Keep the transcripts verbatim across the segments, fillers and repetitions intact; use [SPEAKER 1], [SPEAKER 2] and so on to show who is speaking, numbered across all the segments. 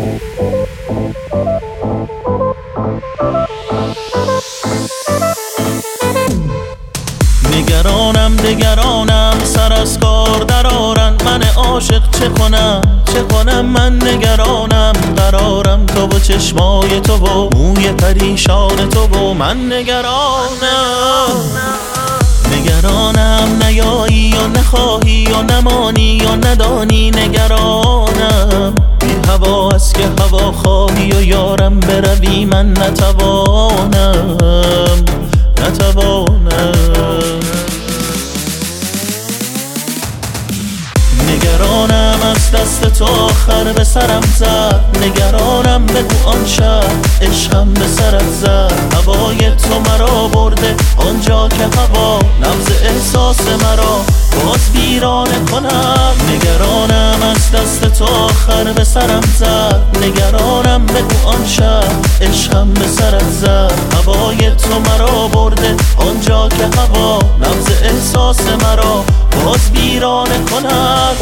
[SPEAKER 1] نگرانم دگرانم سر از کار درارند، من عاشق چه کنم چه کنم من نگرانم. قرارم تو و چشمای تو و موی پریشان تو و من نگرانم. نگرانم نیایی یا نخواهی یا نمانی یا ندانی، نگرانم بی هوا است که هوا خواهی و یارم بروی من نتوانم نتوانم. نگرانم از دست تو آخر به سرم زد، نگرانم بگو آن شب عشقم به سرت زد. هوای تو مرا برده آنجا که هوا نبض احساس مرا باز ویرانه کنم. نگرانم از دست تو آخر به سرم زد، نگرانم بگو آن شب عشقم به سرت زد. هوای تو مرا برده آنجا که هوا نبض احساس مرا باز ویرانه کنم.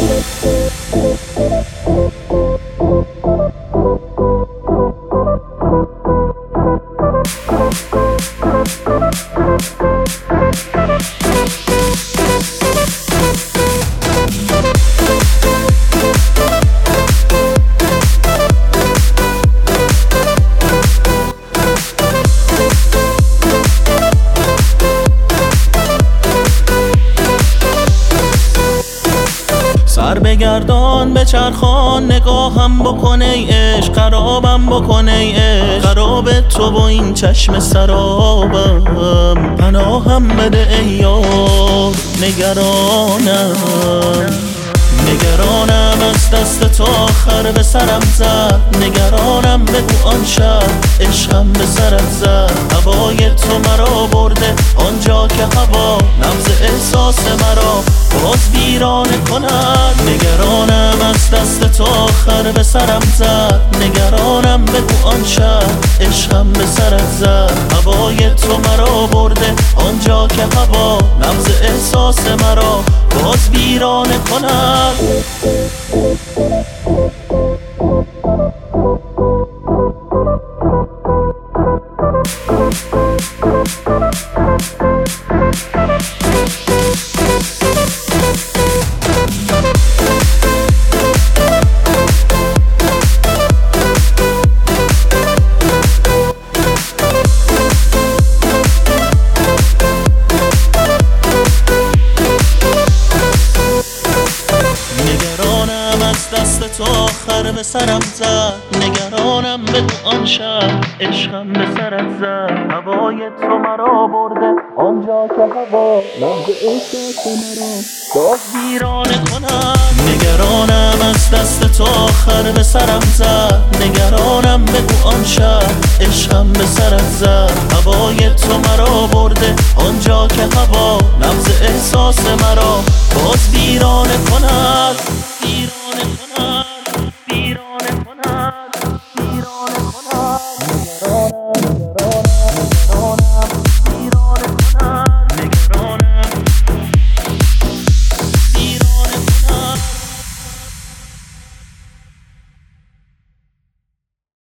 [SPEAKER 1] سر بگردان به چرخان نگاهم بکن ای عشق، خرابم بکن ای عشق. خراب تو و این چشم سرابم پناهم بده ای یار. نگرانم نگرانم از دست تو آخر به سرم زد، نگرانم بگو آن شب عشقم به سرت زد. هوای تو مرا برده آنجا که هوا نبض احساس مرا باز ویرانه کند. نگرانم از دست تو آخر به سرم زد، نگرانم بگو آن شب عشقم به سرت زد. هوای تو مرا برده آنجا که هوا نبض احساس مرا باز ویرانه کند. دست تو آخر به سرم زد، نگرانم بگو آن شب عشقم به سرت زد. هوای تو مرا برده آنجا که هوا نبض احساس مرا باز ویرانه کنم. نگرانم از دست تو آخر به سرم زد، نگرانم بگو آن شب عشقم به سرت زد. هوای تو مرا برده آنجا که هوا نبض احساس مرا باز ویرانه کند.